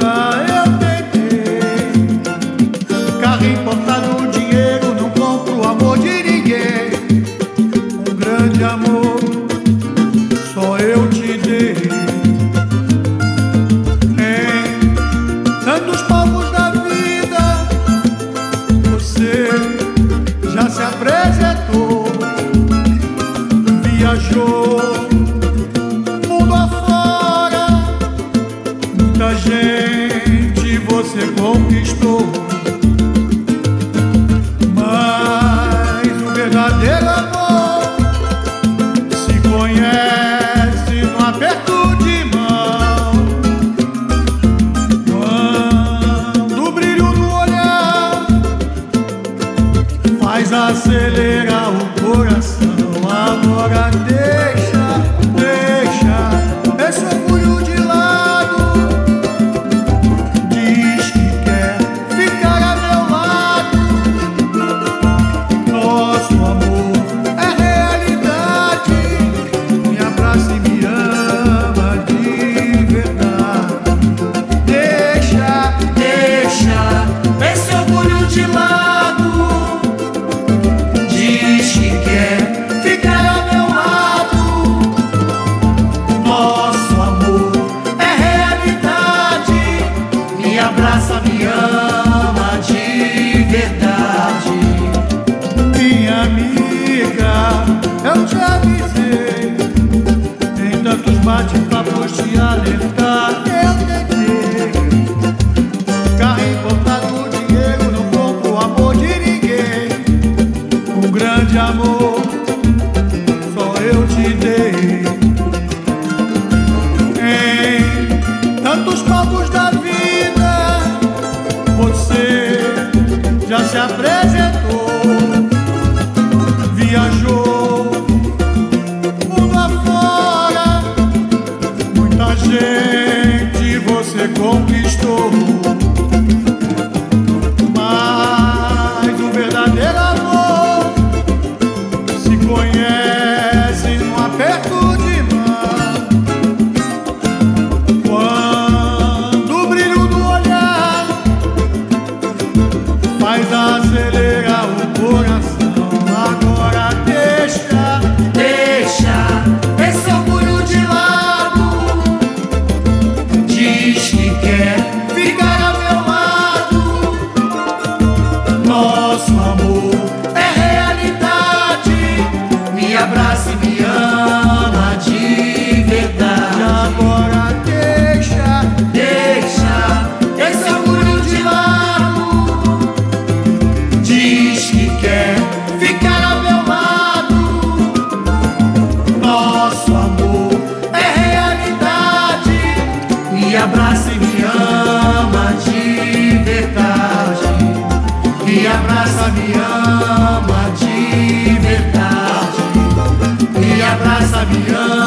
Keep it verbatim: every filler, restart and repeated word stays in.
vida eu tentei. Carro importado, dinheiro, não compro o amor de ninguém. Um grande amor só eu te dei. Em tantos povos da vida você já se apresentou, viajou mundo afora, muita gente você conquistou, mas o verdadeiro amor se conhece no aperto de mão. Quando o brilho no olhar faz acelerar o coração. Agora deixa, deixa esse orgulho de lado. Diz que quer ficar a meu lado. Nosso amor é realidade. Me abraça e me ama de verdade. Deixa, Deixa esse orgulho de lado. Diz que quer ficar ao meu lado. Nosso amor é realidade. Me abraça, me ama de verdade. minha amiga, eu te avisei. Tem tantos bate-papos te alertar. Eu tentei. Carro importado, dinheiro, não compro o amor de ninguém. Um grande amor só eu te dei. Em tantos povos da vida você já se apresentou, viajou mundo afora, muita gente você conquistou, mas o verdadeiro amor se conhece no aperto de mão. Quando o brilho do olhar faz acelerar o coração. Agora deixa, Deixa esse orgulho de lado. Diz que quer ficar ao meu lado. Nosso amor é realidade. Me abraça e me ama de verdade. agora deixa, Deixa esse orgulho de lado. Diz que quer ficar ao meu lado. Nosso amor é realidade. Me abraça e me ama de verdade. Me abraça, me ama de verdade. Me abraça, me ama.